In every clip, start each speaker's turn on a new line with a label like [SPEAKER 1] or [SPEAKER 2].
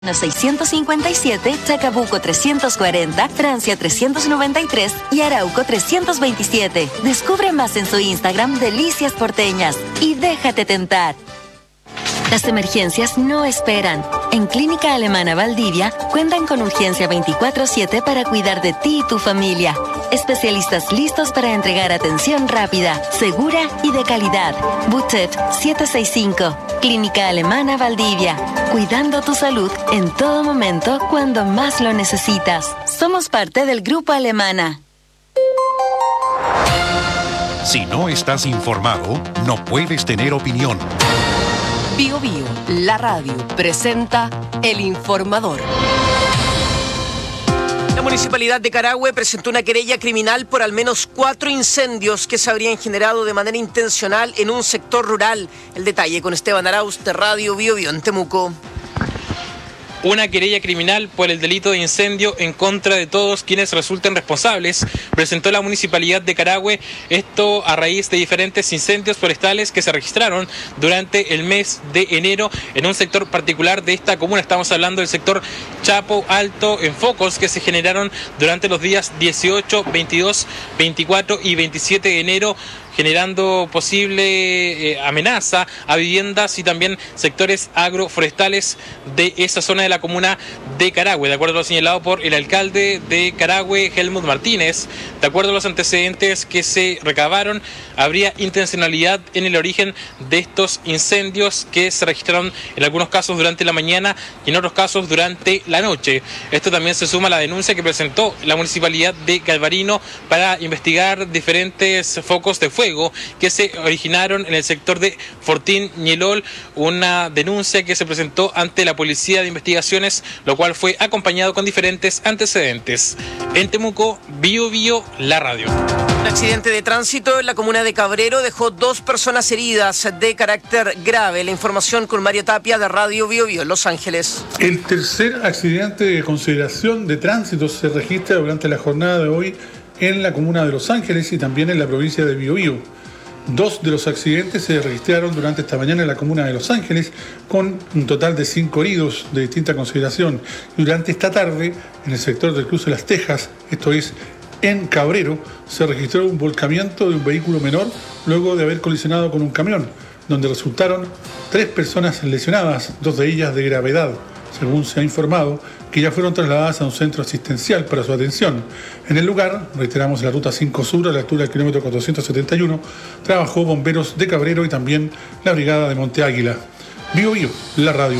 [SPEAKER 1] 657, Chacabuco 340, Francia 393 y Arauco 327. Descubre más en su Instagram Delicias Porteñas y déjate tentar. Las emergencias no esperan. En Clínica Alemana Valdivia cuentan con urgencia 24/7 para cuidar de ti y tu familia. Especialistas listos para entregar atención rápida, segura y de calidad. Butet 765. Clínica Alemana Valdivia. Cuidando tu salud en todo momento cuando más lo necesitas. Somos parte del Grupo Alemana.
[SPEAKER 2] Si no estás informado, no puedes tener opinión.
[SPEAKER 3] Bio Bio, la radio, presenta El Informador.
[SPEAKER 4] La Municipalidad de Carahue presentó una querella criminal por al menos 4 incendios que se habrían generado de manera intencional en un sector rural. El detalle con Esteban Arauz de Radio Bio Bio en Temuco.
[SPEAKER 5] Una querella criminal por el delito de incendio en contra de todos quienes resulten responsables presentó la Municipalidad de Carahue, esto a raíz de diferentes incendios forestales que se registraron durante el mes de enero en un sector particular de esta comuna. Estamos hablando del sector Chapo Alto en focos que se generaron durante los días 18, 22, 24 y 27 de enero, generando posible amenaza a viviendas y también sectores agroforestales de esa zona de la comuna de Carahue. De acuerdo a lo señalado por el alcalde de Carahue, Helmut Martínez, de acuerdo a los antecedentes que se recabaron, habría intencionalidad en el origen de estos incendios que se registraron en algunos casos durante la mañana y en otros casos durante la noche. Esto también se suma a la denuncia que presentó la Municipalidad de Galvarino para investigar diferentes focos de fuego que se originaron en el sector de Fortín Ñelol, una denuncia que se presentó ante la Policía de Investigaciones, lo cual fue acompañado con diferentes antecedentes. En Temuco, Bio Bio, la radio.
[SPEAKER 4] Un accidente de tránsito en la comuna de Cabrero dejó 2 personas heridas de carácter grave. La información con Mario Tapia de Radio Bio Bio en Los Ángeles.
[SPEAKER 6] El tercer accidente de consideración de tránsito se registra durante la jornada de hoy en la comuna de Los Ángeles y también en la provincia de Biobío. 2 de los accidentes se registraron durante esta mañana en la comuna de Los Ángeles, con un total de 5 heridos de distinta consideración. Y durante esta tarde, en el sector del Cruce de las Tejas, esto es en Cabrero, se registró un volcamiento de un vehículo menor luego de haber colisionado con un camión, donde resultaron 3 personas lesionadas, 2 de ellas de gravedad, según se ha informado, que ya fueron trasladadas a un centro asistencial para su atención. En el lugar, reiteramos, la ruta 5 Sur, a la altura del kilómetro 471, trabajó bomberos de Cabrero y también la brigada de Monte Águila. Bio Bio, la radio.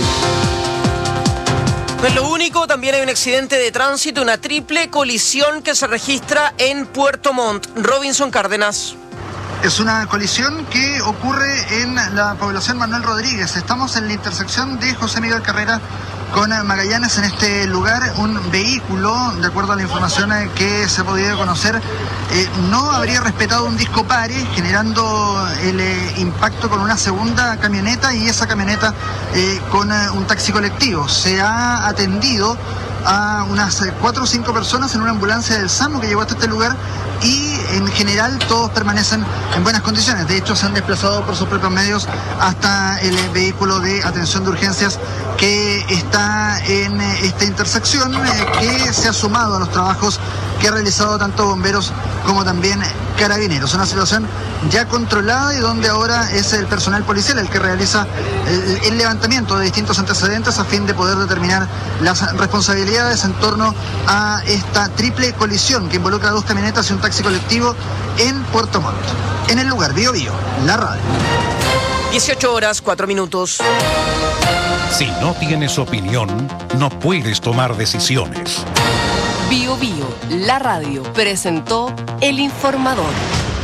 [SPEAKER 4] No es lo único, también hay un accidente de tránsito, una triple colisión que se registra en Puerto Montt. Robinson Cárdenas.
[SPEAKER 7] Es una colisión que ocurre en la población Manuel Rodríguez. Estamos en la intersección de José Miguel Carrera con Magallanes. En este lugar, un vehículo, de acuerdo a la información que se ha podido conocer, no habría respetado un disco pare, generando el impacto con una segunda camioneta y esa camioneta con un taxi colectivo. Se ha atendido a unas 4 o 5 personas en una ambulancia del SAMU que llegó hasta este lugar y en general todos permanecen en buenas condiciones. De hecho, se han desplazado por sus propios medios hasta el vehículo de atención de urgencias que está en esta intersección, que se ha sumado a los trabajos que ha realizado tanto bomberos como también carabineros. Una situación ya controlada y donde ahora es el personal policial el que realiza el levantamiento de distintos antecedentes a fin de poder determinar las responsabilidades en torno a esta triple colisión que involucra 2 camionetas y un taxi colectivo en Puerto Montt. En el lugar, Bio Bio, la radio.
[SPEAKER 4] 18 horas, 4 minutos.
[SPEAKER 2] Si no tienes opinión, no puedes tomar decisiones.
[SPEAKER 3] Bio Bio, la radio, presentó El Informador.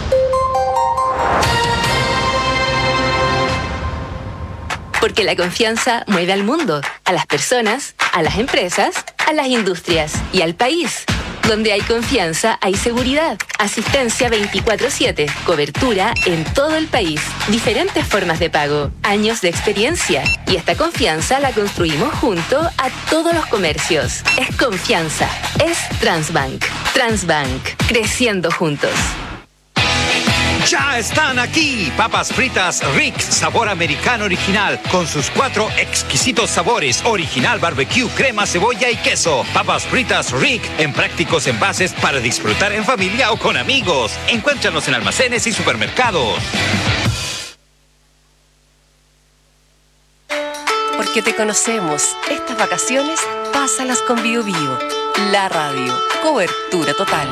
[SPEAKER 8] Porque la confianza mueve al mundo, a las personas, a las empresas, a las industrias y al país. Donde hay confianza, hay seguridad. Asistencia 24/7. Cobertura en todo el país. Diferentes formas de pago. Años de experiencia. Y esta confianza la construimos junto a todos los comercios. Es confianza. Es Transbank. Transbank. Creciendo juntos.
[SPEAKER 9] Ya están aquí, papas fritas Rick, sabor americano original, con sus 4 exquisitos sabores, original, barbecue, crema, cebolla y queso. Papas fritas Rick, en prácticos envases para disfrutar en familia o con amigos. Encuéntranos en almacenes y supermercados.
[SPEAKER 3] Porque te conocemos. Estas vacaciones, pásalas con Bio Bio. La radio. Cobertura total.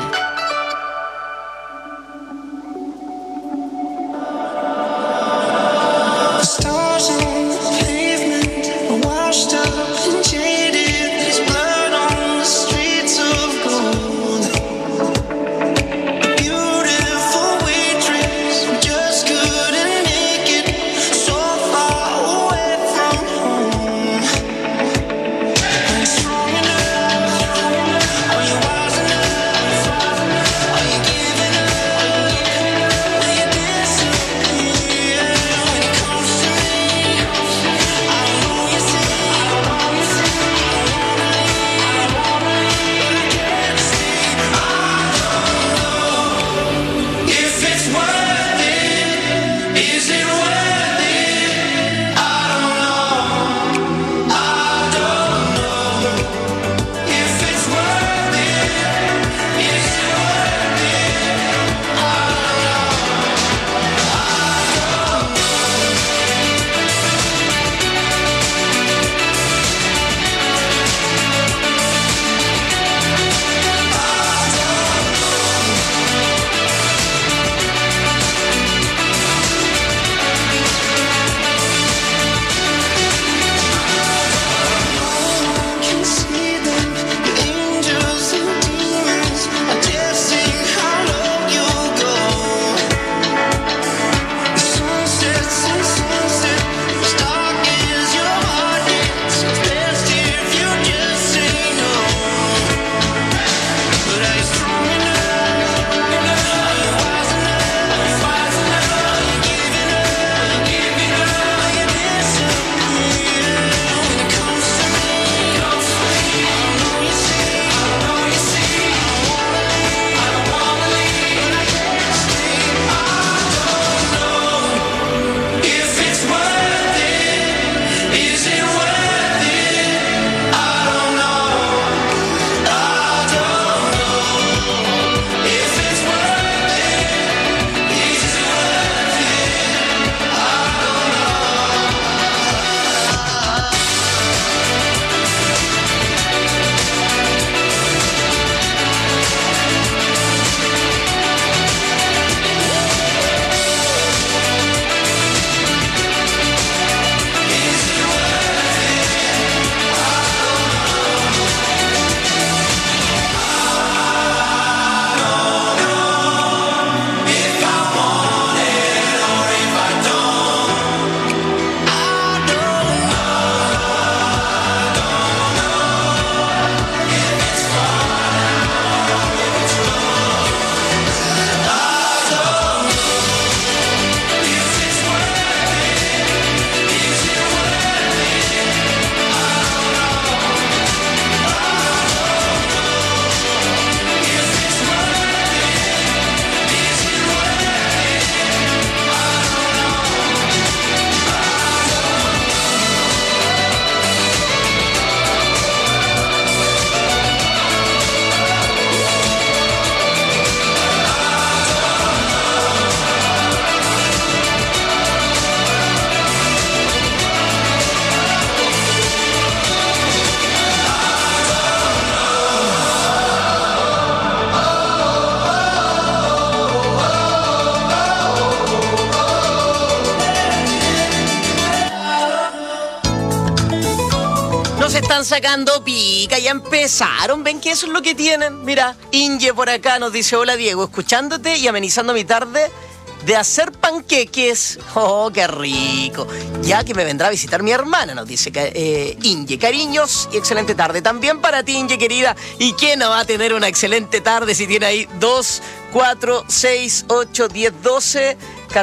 [SPEAKER 4] Están sacando pica, ya empezaron, ven que eso es lo que tienen. Mira, Inge por acá nos dice: hola Diego, escuchándote y amenizando mi tarde de hacer panqueques. Oh, qué rico. Ya que me vendrá a visitar mi hermana, nos dice Inge. Cariños y excelente tarde. También para ti, Inge, querida. ¿Y quién no va a tener una excelente tarde si tiene ahí 2, 4, 6, 8, 10, 12,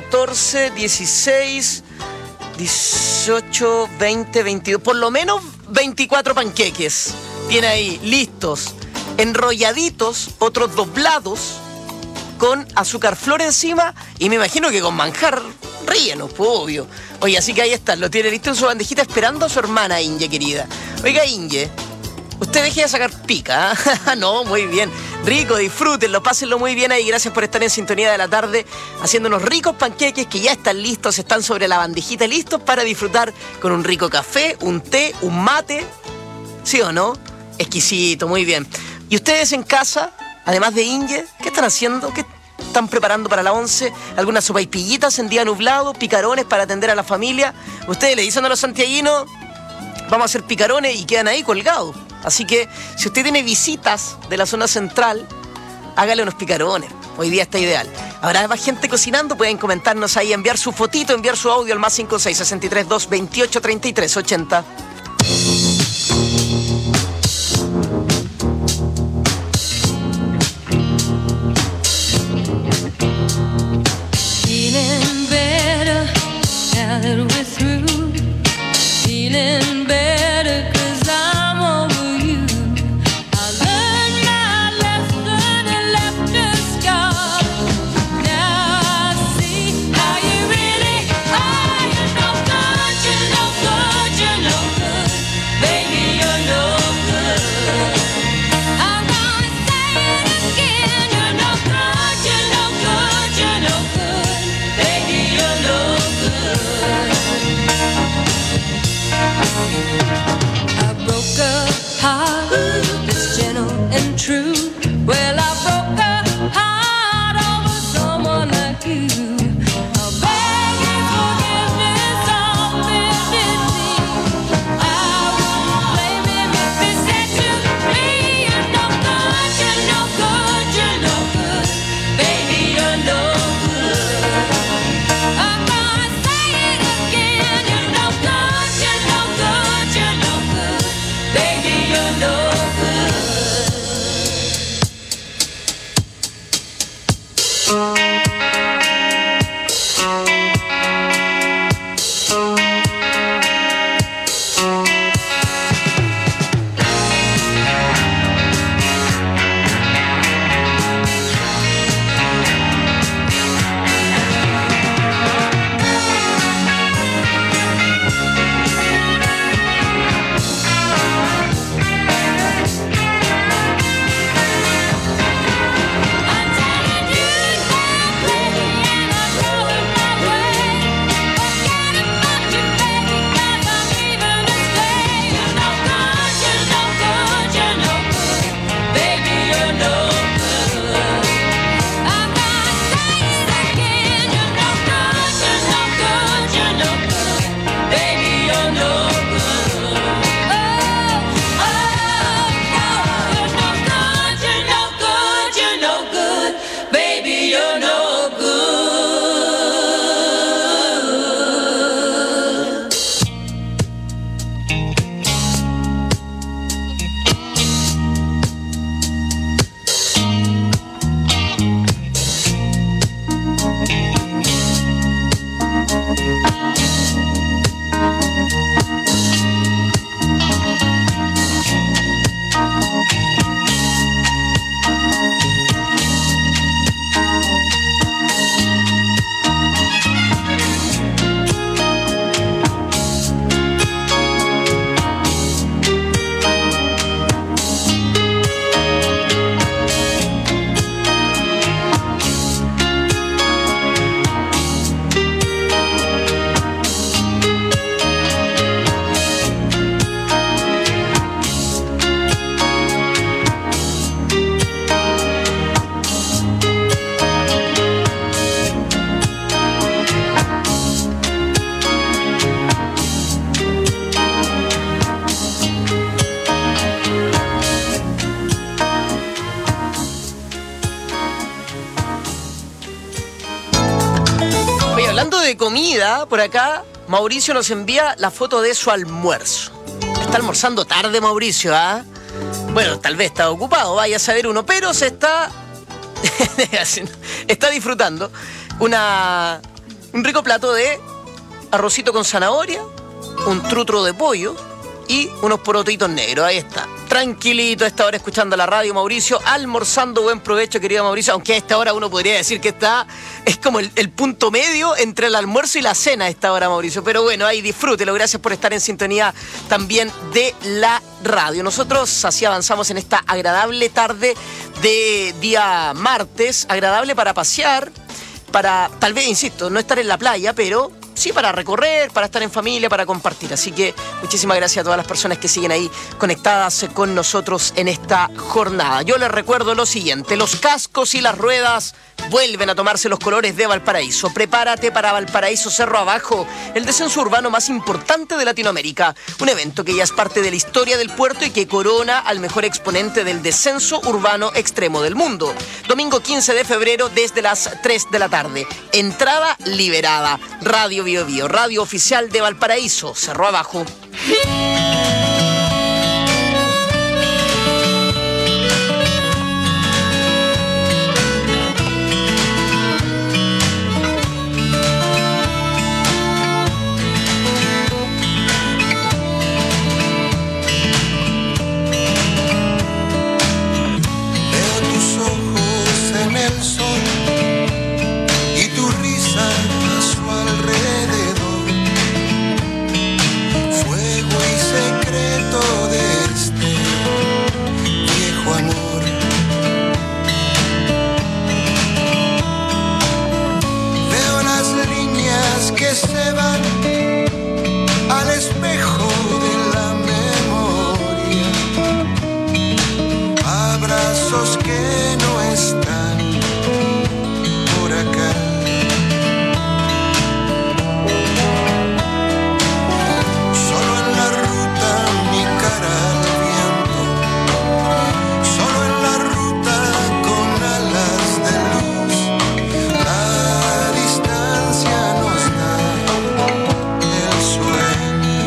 [SPEAKER 4] 14, 16, 18, 20, 22, por lo menos 24 panqueques. Tiene ahí listos, enrolladitos, otros doblados, con azúcar flor encima y me imagino que con manjar relleno, pues obvio. Oye, así que ahí está, lo tiene listo en su bandejita esperando a su hermana Inge, querida. Oiga, Inge, usted deje de sacar pica, ¿eh? No, muy bien. Rico, disfrútenlo, pásenlo muy bien ahí. Gracias por estar en sintonía de la tarde haciendo unos ricos panqueques que ya están listos, están sobre la bandejita listos para disfrutar con un rico café, un té, un mate. ¿Sí o no? Exquisito, muy bien. ¿Y ustedes en casa, además de Inge, qué están haciendo? ¿Qué están preparando para la 11? ¿Algunas sopaipillitas en día nublado? ¿Picarones para atender a la familia? Ustedes le dicen a los santiaguinos, vamos a hacer picarones y quedan ahí colgados. Así que si usted tiene visitas de la zona central, hágale unos picarones. Hoy día está ideal. Habrá más gente cocinando, pueden comentarnos ahí, enviar su fotito, enviar su audio al más 56632283380.
[SPEAKER 10] Feeling better now that we're through. Feeling better 'cause I'm over you. I learned my lesson and left a scar. Now I see how you really are. You're no good, you're no good, you're no good. Baby, you're no good. I'm gonna say it again. You're no good, you're no good, you're no good. Baby, you're no good. I broke a heart that's gentle and true. Well, I broke a heart over someone like you. I'll beg your forgiveness on bended knee. I won't blame him if he said to me, you're no good, you're no good, you're no good. Baby, you're no good. I'm gonna say it again. You're no good, you're no good, you're no good. Baby, you're no good. I'm telling you now, baby, and I'm going my way. Forget about you, baby, 'cause I'm leaving to stay. You're no good, you're no good, you're no good. Baby, you're no good. I'm gonna say it again. You're no good, you're no good, you're no good. Baby, you're no good. Oh, oh, you're no good, you're no good, you're no good. Baby, you're no good.
[SPEAKER 4] Oye, hablando de comida, por acá Mauricio nos envía la foto de su almuerzo. Está almorzando tarde, Mauricio, ¿ah? Bueno, tal vez está ocupado, vaya a saber uno, pero se está está disfrutando un rico plato de arrocito con zanahoria, un trutro de pollo y unos porotitos negros. Ahí está. Tranquilito a esta hora escuchando la radio, Mauricio, almorzando. Buen provecho, querido Mauricio, aunque a esta hora uno podría decir que es como el punto medio entre el almuerzo y la cena a esta hora, Mauricio. Pero bueno, ahí disfrútelo. Gracias por estar en sintonía también de la radio. Nosotros así avanzamos en esta agradable tarde de día martes, agradable para pasear, para, tal vez, insisto, no estar en la playa, pero sí para recorrer, para estar en familia, para compartir. Así que muchísimas gracias a todas las personas que siguen ahí conectadas con nosotros en esta jornada. Yo les recuerdo lo siguiente: los cascos y las ruedas vuelven a tomarse los colores de Valparaíso. Prepárate para Valparaíso Cerro Abajo, el descenso urbano más importante de Latinoamérica. Un evento que ya es parte de la historia del puerto y que corona al mejor exponente del descenso urbano extremo del mundo. Domingo 15 de febrero desde las 3 de la tarde. Entrada liberada. Radio Bio Bio, radio oficial de Valparaíso Cerro Abajo.
[SPEAKER 11] Se van al espejo de la memoria, abrazos que no están por acá. Solo en la ruta mi cara al viento, solo en la ruta con alas de luz. La distancia nos da el sueño.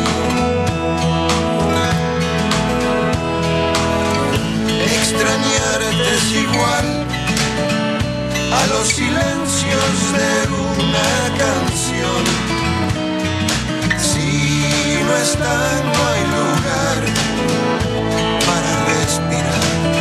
[SPEAKER 11] Extrañarte es igual a los silencios de una canción. Si no están, no hay lugar para respirar.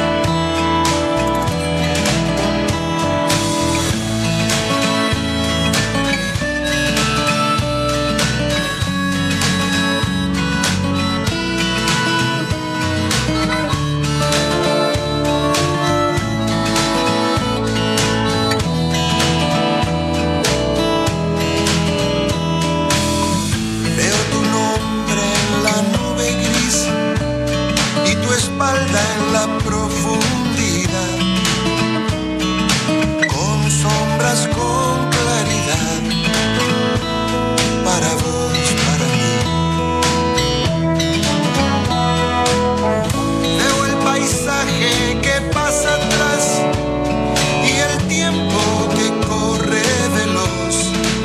[SPEAKER 11] Veo tu nombre en la nube gris y tu espalda en la profundidad, con sombras, con claridad, para vos, para mí. Veo el paisaje que pasa atrás y el tiempo que corre veloz,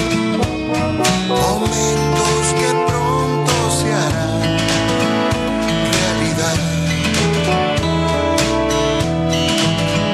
[SPEAKER 11] momentos que pronto se harán realidad.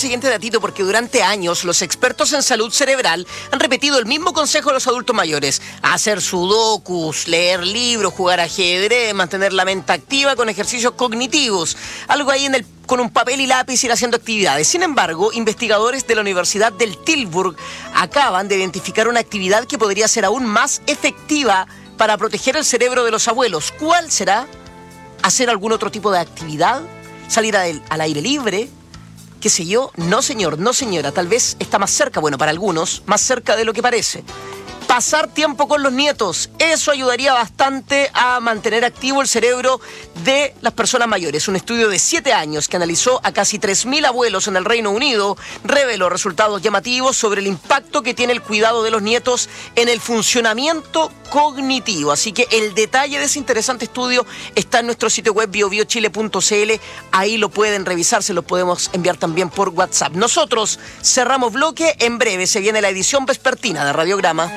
[SPEAKER 4] siguiente datito porque durante años los expertos en salud cerebral han repetido el mismo consejo a los adultos mayores: hacer sudokus, leer libros, jugar ajedrez, mantener la mente activa con ejercicios cognitivos. Algo ahí con un papel y lápiz ir haciendo actividades. Sin embargo, investigadores de la Universidad del Tilburg acaban de identificar una actividad que podría ser aún más efectiva para proteger el cerebro de los abuelos. ¿Cuál será? ¿Hacer algún otro tipo de actividad? ¿Salir al aire libre? ¿Qué sé yo? No, señor, no, señora. Tal vez está más cerca, bueno, para algunos, más cerca de lo que parece. Pasar tiempo con los nietos. Eso ayudaría bastante a mantener activo el cerebro de las personas mayores. Un estudio de 7 años que analizó a casi 3.000 abuelos en el Reino Unido reveló resultados llamativos sobre el impacto que tiene el cuidado de los nietos en el funcionamiento cognitivo. Así que el detalle de ese interesante estudio está en nuestro sitio web biobiochile.cl. Ahí lo pueden revisar, se lo podemos enviar también por WhatsApp. Nosotros cerramos bloque. En breve se viene la edición vespertina de Radiograma.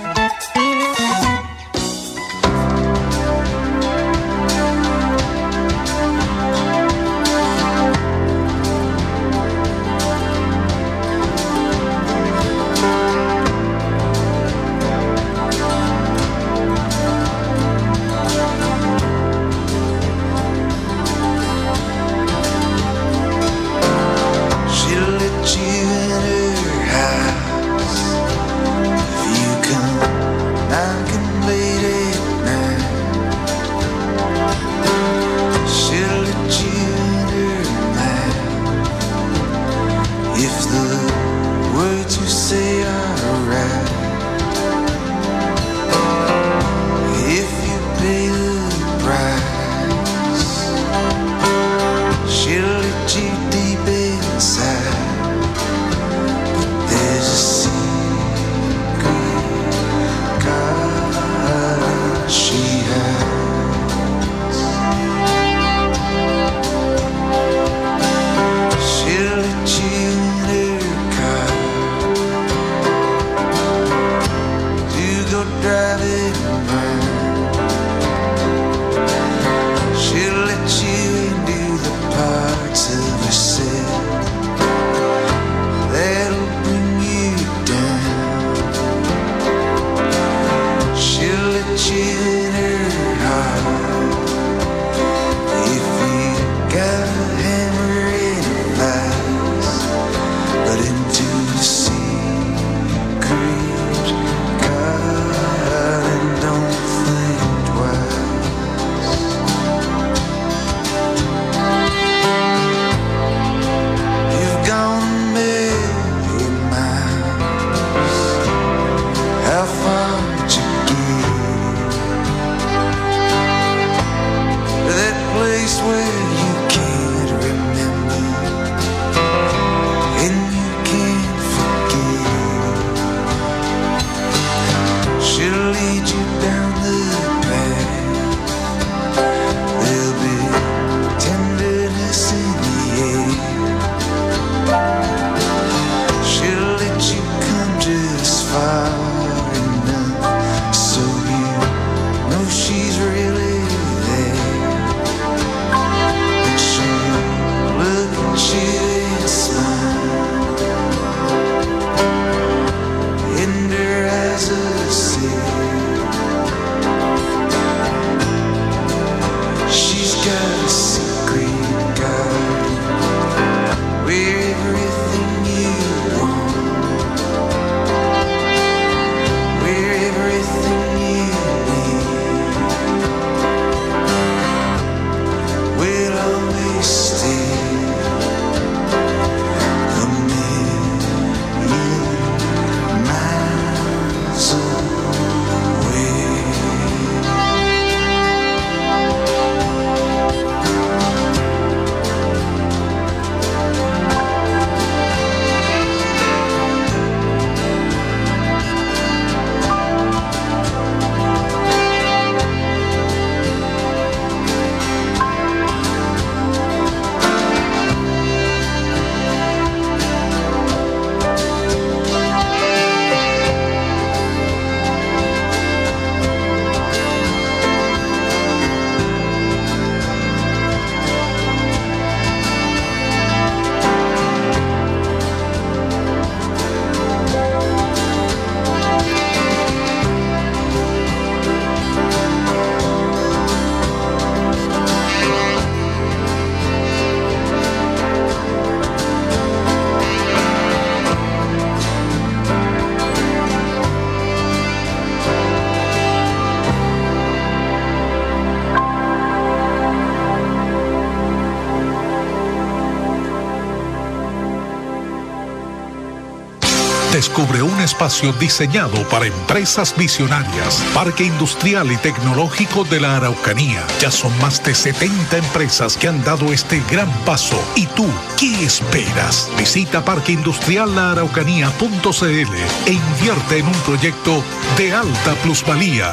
[SPEAKER 2] Descubre un espacio diseñado para empresas visionarias. Parque Industrial y Tecnológico de la Araucanía. Ya son más de 70 empresas que han dado este gran paso. ¿Y tú qué esperas? Visita parqueindustriallaaraucanía.cl e invierte en un proyecto de alta plusvalía.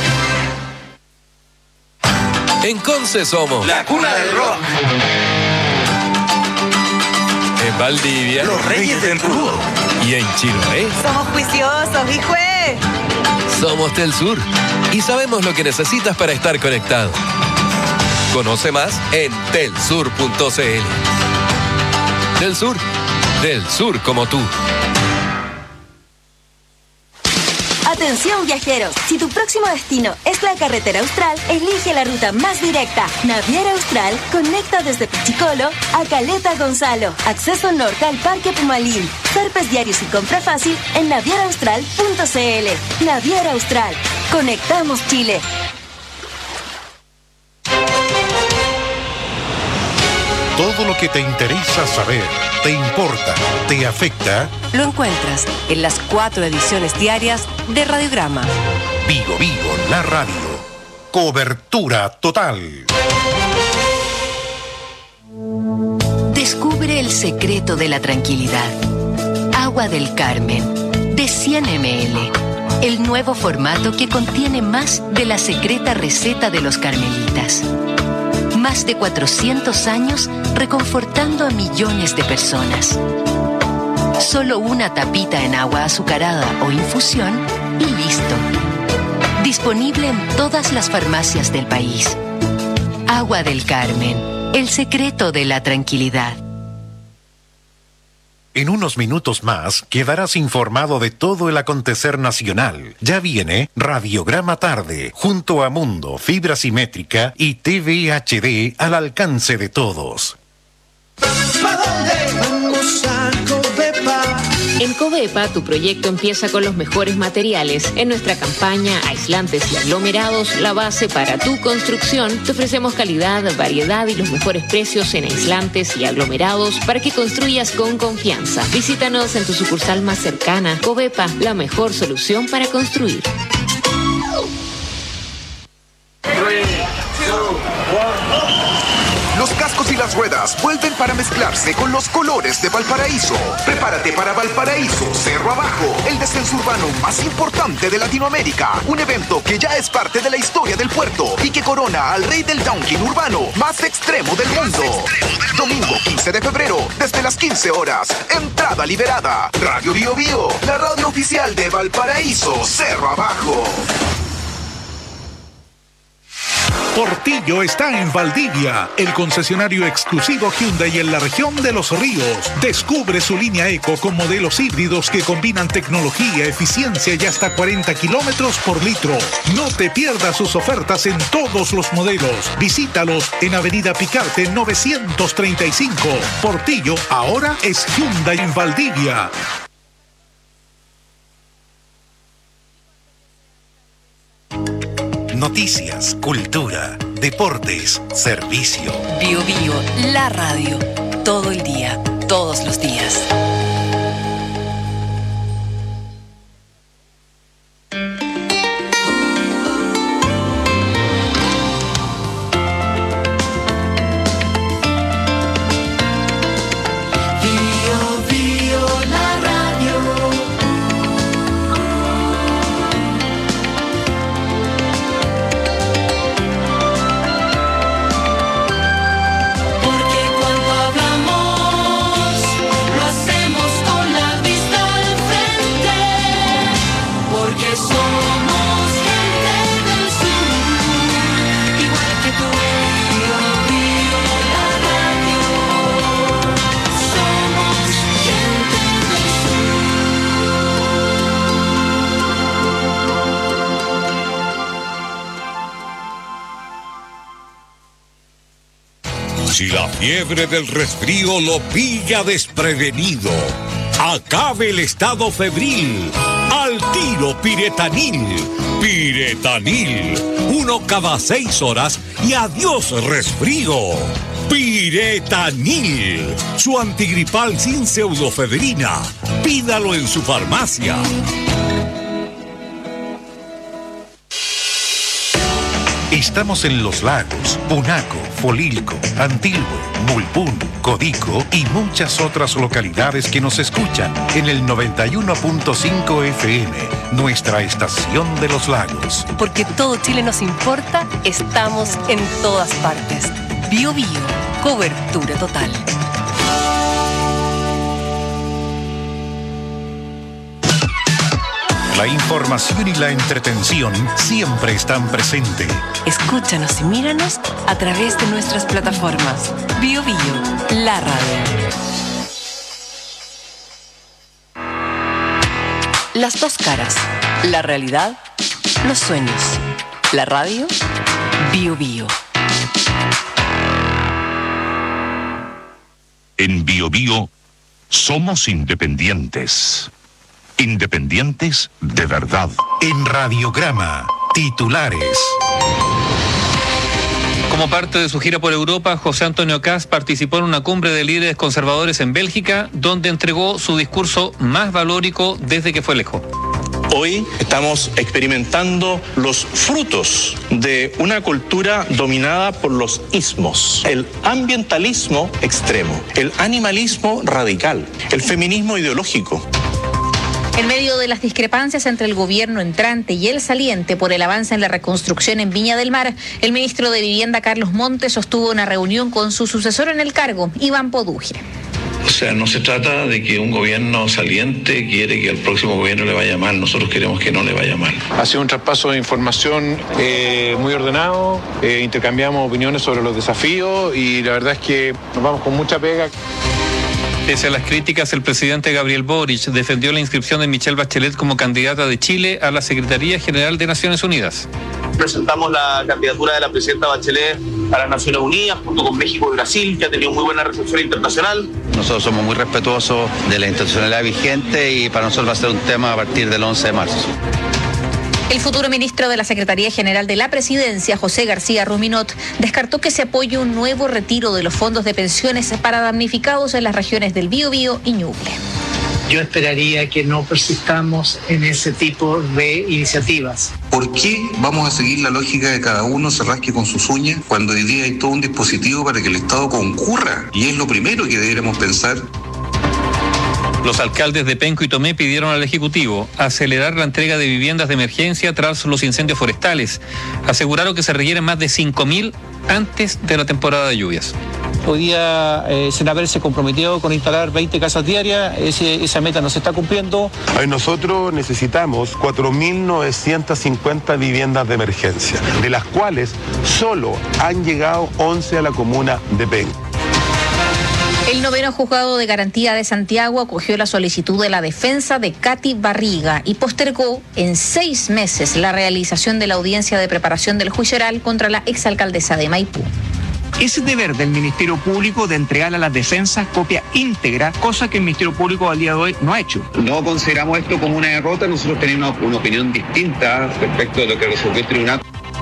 [SPEAKER 12] En Conce somos
[SPEAKER 13] la cuna del rock.
[SPEAKER 12] En Valdivia,
[SPEAKER 13] los reyes del rudo.
[SPEAKER 12] Y en Chiloé,
[SPEAKER 14] somos juiciosos, hijue.
[SPEAKER 12] Somos Telsur y sabemos lo que necesitas para estar conectado. Conoce más en telsur.cl. Telsur, del sur como tú.
[SPEAKER 1] Atención viajeros, si tu próximo destino es la carretera austral, elige la ruta más directa. Naviera Austral conecta desde Pichicolo a Caleta Gonzalo. Acceso norte al Parque Pumalín. Zarpes diarios y compra fácil en navieraaustral.cl. Naviera Austral. Conectamos Chile.
[SPEAKER 2] Todo lo que te interesa saber, te importa, te afecta.
[SPEAKER 3] Lo encuentras en las 4 ediciones diarias de Radiograma.
[SPEAKER 2] Vigo, la radio. Cobertura total.
[SPEAKER 8] Descubre el secreto de la tranquilidad. Agua del Carmen, de 100 ml. El nuevo formato que contiene más de la secreta receta de los carmelitas. Más de 400 años reconfortando a millones de personas. Solo una tapita en agua azucarada o infusión y listo. Disponible en todas las farmacias del país. Agua del Carmen, el secreto de la tranquilidad.
[SPEAKER 2] En unos minutos más quedarás informado de todo el acontecer nacional. Ya viene Radiograma Tarde, junto a Mundo, Fibra Simétrica y TV HD al alcance de todos.
[SPEAKER 8] En Covepa, tu proyecto empieza con los mejores materiales. En nuestra campaña Aislantes y Aglomerados, la base para tu construcción, te ofrecemos calidad, variedad y los mejores precios en aislantes y aglomerados para que construyas con confianza. Visítanos en tu sucursal más cercana. Covepa, la mejor solución para construir.
[SPEAKER 15] 3, 2, 1. Los cascos y las ruedas vuelven para mezclarse con los colores de Valparaíso. Prepárate para Valparaíso Cerro Abajo, el descenso urbano más importante de Latinoamérica. Un evento que ya es parte de la historia del puerto y que corona al rey del downhill urbano más extremo del mundo. Domingo 15 de febrero, desde las 15 horas. Entrada liberada. Radio Bio Bio, la radio oficial de Valparaíso Cerro Abajo.
[SPEAKER 2] Portillo está en Valdivia, el concesionario exclusivo Hyundai en la región de Los Ríos. Descubre su línea Eco con modelos híbridos que combinan tecnología, eficiencia y hasta 40 kilómetros por litro. No te pierdas sus ofertas en todos los modelos. Visítalos en Avenida Picarte 935. Portillo ahora es Hyundai en Valdivia. Noticias, cultura, deportes, servicio.
[SPEAKER 3] Bio Bio, la radio. Todo el día, todos los días.
[SPEAKER 16] Si la fiebre del resfrío lo pilla desprevenido, acabe el estado febril. Al tiro Piretanil. Piretanil. 1 cada 6 horas y adiós resfrío. Piretanil, su antigripal sin pseudofedrina. Pídalo en su farmacia.
[SPEAKER 17] Estamos en Los Lagos, Punaco, Folilco, Antilhue, Bulpún, Codico y muchas otras localidades que nos escuchan en el 91.5 FM, nuestra estación de Los Lagos.
[SPEAKER 3] Porque todo Chile nos importa, estamos en todas partes. Bio Bio, cobertura total.
[SPEAKER 17] La información y la entretención siempre están presentes.
[SPEAKER 3] Escúchanos y míranos a través de nuestras plataformas. Bio Bio, la radio. Las dos caras. La realidad, los sueños. La radio, Bio Bio.
[SPEAKER 18] En Bio Bio somos independientes. Independientes de verdad.
[SPEAKER 17] En Radiograma, titulares.
[SPEAKER 19] Como parte de su gira por Europa, José Antonio Kast participó en una cumbre de líderes conservadores en Bélgica, donde entregó su discurso más valórico desde que fue electo.
[SPEAKER 20] Hoy estamos experimentando los frutos de una cultura dominada por los ismos. El ambientalismo extremo, el animalismo radical, el feminismo ideológico.
[SPEAKER 21] En medio de las discrepancias entre el gobierno entrante y el saliente por el avance en la reconstrucción en Viña del Mar, el ministro de Vivienda, Carlos Montes, sostuvo una reunión con su sucesor en el cargo, Iván Poduje.
[SPEAKER 22] O sea, no se trata de que un gobierno saliente quiere que al próximo gobierno le vaya mal. Nosotros queremos que no le vaya mal.
[SPEAKER 23] Ha sido un traspaso de información muy ordenado. Intercambiamos opiniones sobre los desafíos y la verdad es que nos vamos con mucha pega.
[SPEAKER 19] Pese a las críticas, el presidente Gabriel Boric defendió la inscripción de Michelle Bachelet como candidata de Chile a la Secretaría General de Naciones Unidas.
[SPEAKER 24] Presentamos la candidatura de la presidenta Bachelet a las Naciones Unidas, junto con México y Brasil, que ha tenido muy buena recepción internacional.
[SPEAKER 25] Nosotros somos muy respetuosos de la institucionalidad vigente y para nosotros va a ser un tema a partir del 11 de marzo.
[SPEAKER 21] El futuro ministro de la Secretaría General de la Presidencia, José García Ruminot, descartó que se apoye un nuevo retiro de los fondos de pensiones para damnificados en las regiones del Biobío y Ñuble.
[SPEAKER 26] Yo esperaría que no persistamos en ese tipo de iniciativas.
[SPEAKER 27] ¿Por qué vamos a seguir la lógica de cada uno se rasque con sus uñas cuando hoy día hay todo un dispositivo para que el Estado concurra? Y es lo primero que deberíamos pensar.
[SPEAKER 19] Los alcaldes de Penco y Tomé pidieron al Ejecutivo acelerar la entrega de viviendas de emergencia tras los incendios forestales. Aseguraron que se requieren más de 5.000 antes de la temporada de lluvias.
[SPEAKER 28] Hoy día Senaver se comprometió con instalar 20 casas diarias, esa meta no se está cumpliendo.
[SPEAKER 23] Nosotros necesitamos 4.950 viviendas de emergencia, de las cuales solo han llegado 11 a la comuna de Penco.
[SPEAKER 21] El noveno juzgado de garantía de Santiago acogió la solicitud de la defensa de Katy Barriga y postergó en 6 meses la realización de la audiencia de preparación del juicio oral contra la exalcaldesa de Maipú.
[SPEAKER 29] Es deber del Ministerio Público de entregar a las defensas copia íntegra, cosa que el Ministerio Público al día de hoy no ha hecho.
[SPEAKER 30] No consideramos esto como una derrota, nosotros tenemos una opinión distinta respecto de lo que resolvió el tribunal.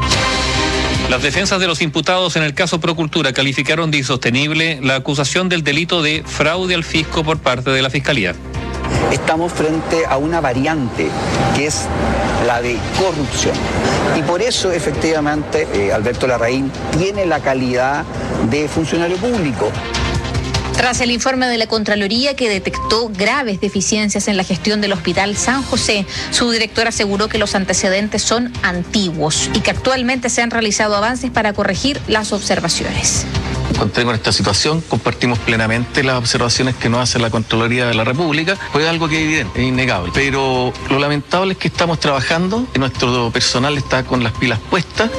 [SPEAKER 19] Las defensas de los imputados en el caso Procultura calificaron de insostenible la acusación del delito de fraude al fisco por parte de la Fiscalía.
[SPEAKER 31] Estamos frente a una variante que es la de corrupción. Y por eso, efectivamente, Alberto Larraín tiene la calidad de funcionario público.
[SPEAKER 21] Tras el informe de la Contraloría que detectó graves deficiencias en la gestión del Hospital San José, su director aseguró que los antecedentes son antiguos y que actualmente se han realizado avances para corregir las observaciones.
[SPEAKER 32] Encontré con esta situación, compartimos plenamente las observaciones que nos hace la Contraloría de la República, pues es algo que es evidente, es innegable. Pero lo lamentable es que estamos trabajando, nuestro personal está con las pilas puestas.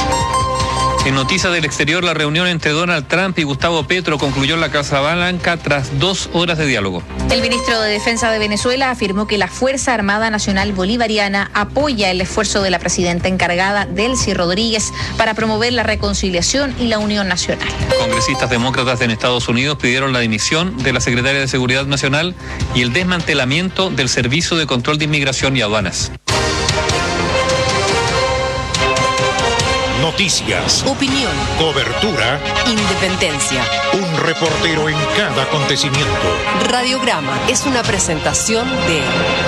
[SPEAKER 19] En noticias del exterior, la reunión entre Donald Trump y Gustavo Petro concluyó en la Casa Blanca tras 2 horas de diálogo.
[SPEAKER 21] El ministro de Defensa de Venezuela afirmó que la Fuerza Armada Nacional Bolivariana apoya el esfuerzo de la presidenta encargada, Delcy Rodríguez, para promover la reconciliación y la unión nacional.
[SPEAKER 19] Congresistas demócratas en Estados Unidos pidieron la dimisión de la secretaria de Seguridad Nacional y el desmantelamiento del Servicio de Control de Inmigración y Aduanas.
[SPEAKER 17] Noticias,
[SPEAKER 3] Opinión,
[SPEAKER 17] cobertura,
[SPEAKER 3] independencia.
[SPEAKER 17] un reportero en cada acontecimiento.
[SPEAKER 3] Radiograma es una presentación de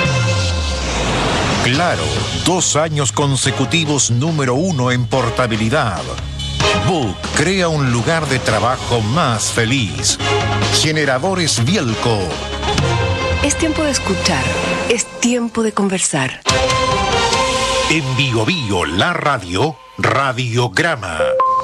[SPEAKER 17] Claro, 2 años consecutivos número 1 en portabilidad. Book crea un lugar de trabajo más feliz. Generadores Bielco.
[SPEAKER 3] Es tiempo de escuchar, es tiempo de conversar.
[SPEAKER 17] En Bio Bio, la radio, Radiograma.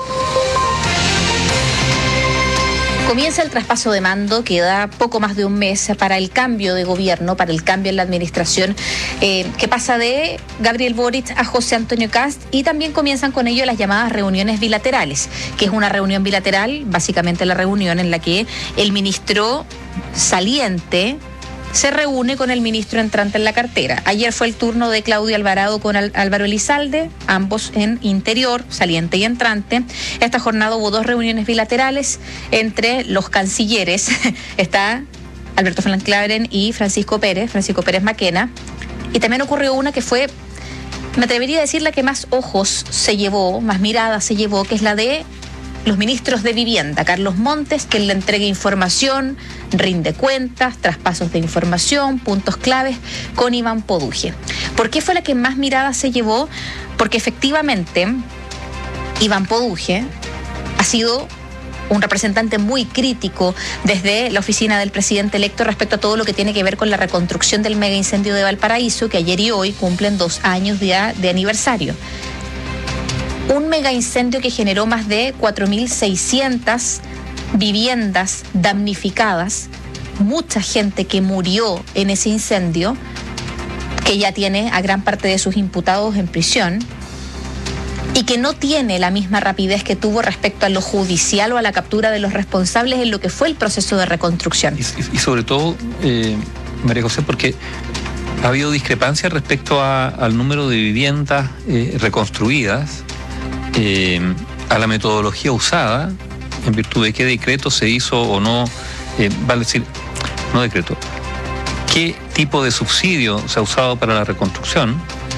[SPEAKER 21] Comienza el traspaso de mando, queda poco más de un mes para el cambio de gobierno, para el cambio en la administración, que pasa de Gabriel Boric a José Antonio Kast, y también comienzan con ello las llamadas reuniones bilaterales, que es una reunión bilateral, básicamente la reunión en la que el ministro saliente se reúne con el ministro entrante en la cartera. Ayer fue el turno de Claudio Alvarado con Álvaro Elizalde, ambos en interior, saliente y entrante. Esta jornada hubo 2 reuniones bilaterales entre los cancilleres. Está Alberto Van Claveren y Francisco Pérez Maquena. Y también ocurrió una que fue, me atrevería a decir, la que más ojos se llevó, más miradas se llevó, que es la de los ministros de Vivienda, Carlos Montes, que le entrega información, rinde cuentas, traspasos de información, puntos claves, con Iván Poduje. ¿Por qué fue la que más miradas se llevó? Porque efectivamente Iván Poduje ha sido un representante muy crítico desde la oficina del presidente electo respecto a todo lo que tiene que ver con la reconstrucción del mega incendio de Valparaíso, que ayer y hoy cumplen 2 años de aniversario. Un mega incendio que generó más de 4.600 viviendas damnificadas, mucha gente que murió en ese incendio, que ya tiene a gran parte de sus imputados en prisión, y que no tiene la misma rapidez que tuvo respecto a lo judicial o a la captura de los responsables en lo que fue el proceso de reconstrucción.
[SPEAKER 19] Y sobre todo, María José, porque ha habido discrepancia respecto al número de viviendas reconstruidas, a la metodología usada, en virtud de qué decreto se hizo o no, vale decir, no decreto, qué tipo de subsidio se ha usado para la reconstrucción,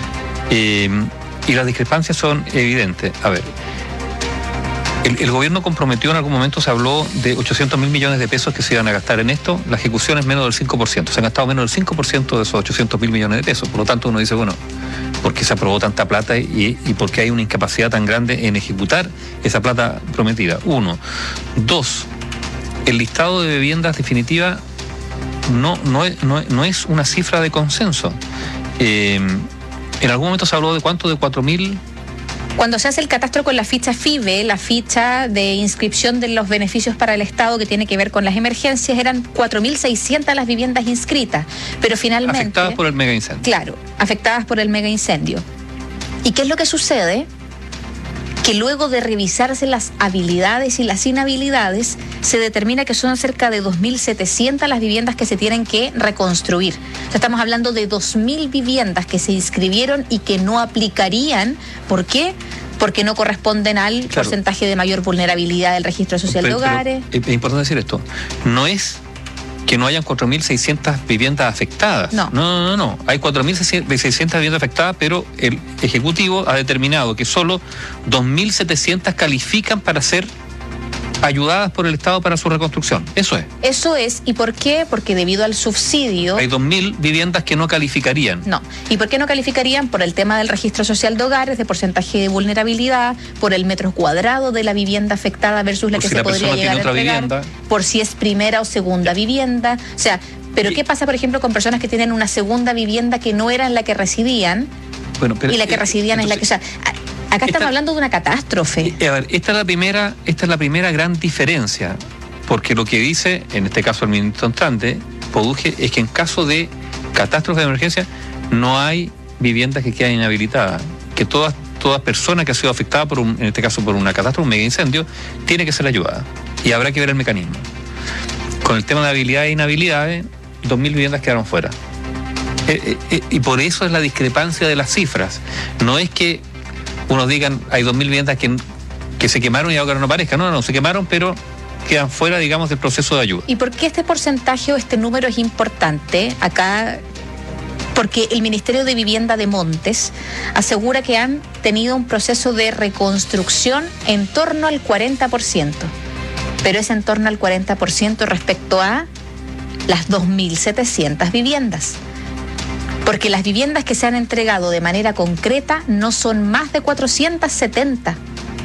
[SPEAKER 19] y las discrepancias son evidentes. A ver, el gobierno comprometió en algún momento, se habló de 800.000 millones de pesos que se iban a gastar en esto. La ejecución es menos del 5%. Se han gastado menos del 5% de esos 800.000 millones de pesos. Por lo tanto, uno dice, bueno, ¿por qué se aprobó tanta plata y por qué hay una incapacidad tan grande en ejecutar esa plata prometida? 1. 2. El listado de viviendas definitiva no es una cifra de consenso. En algún momento se habló de ¿cuánto? De 4.000.
[SPEAKER 21] Cuando se hace el catastro con la ficha FIBE, la ficha de inscripción de los beneficios para el Estado que tiene que ver con las emergencias, eran 4.600 las viviendas inscritas, pero finalmente...
[SPEAKER 19] Afectadas por el mega incendio.
[SPEAKER 21] Claro, afectadas por el mega incendio. ¿Y qué es lo que sucede? Que luego de revisarse las habilidades y las inhabilidades, se determina que son cerca de 2.700 las viviendas que se tienen que reconstruir. O sea, estamos hablando de 2.000 viviendas que se inscribieron y que no aplicarían. ¿Por qué? Porque no corresponden al porcentaje de mayor vulnerabilidad del registro social de hogares.
[SPEAKER 19] Es importante decir esto. No es que no hayan 4.600 viviendas afectadas. No. Hay 4.600 viviendas afectadas, pero el Ejecutivo ha determinado que solo 2.700 califican para ser ayudadas por el Estado para su reconstrucción. Eso es.
[SPEAKER 21] ¿Y por qué? Porque debido al subsidio...
[SPEAKER 19] Hay 2.000 viviendas que no calificarían.
[SPEAKER 21] No. ¿Y por qué no calificarían? Por el tema del registro social de hogares, de porcentaje de vulnerabilidad, por el metro cuadrado de la vivienda afectada versus la que se podría llegar a entregar, por si es primera o segunda vivienda. O sea, pero ¿qué pasa, por ejemplo, con personas que tienen una segunda vivienda que no era en la que residían? Bueno, pero, y la que residían es la que... O sea, acá estamos hablando de una catástrofe.
[SPEAKER 19] A ver, esta es la primera gran diferencia, porque lo que dice, en este caso el ministro entrante, Poduje, es que en caso de catástrofe de emergencia no hay viviendas que queden inhabilitadas, que toda persona que ha sido afectada en este caso por una catástrofe, un mega incendio, tiene que ser ayudada, y habrá que ver el mecanismo. Con el tema de habilidades e inhabilidades, 2.000 viviendas quedaron fuera. Y por eso es la discrepancia de las cifras. No es que unos digan hay 2.000 viviendas que se quemaron y ahora no aparezcan. No, se quemaron, pero quedan fuera, digamos, del proceso de ayuda.
[SPEAKER 21] ¿Y por qué este porcentaje o este número es importante? Acá Porque el Ministerio de Vivienda de Montes asegura que han tenido un proceso de reconstrucción en torno al 40%, pero es en torno al 40% respecto a las 2.700 viviendas. Porque las viviendas que se han entregado de manera concreta no son más de 470.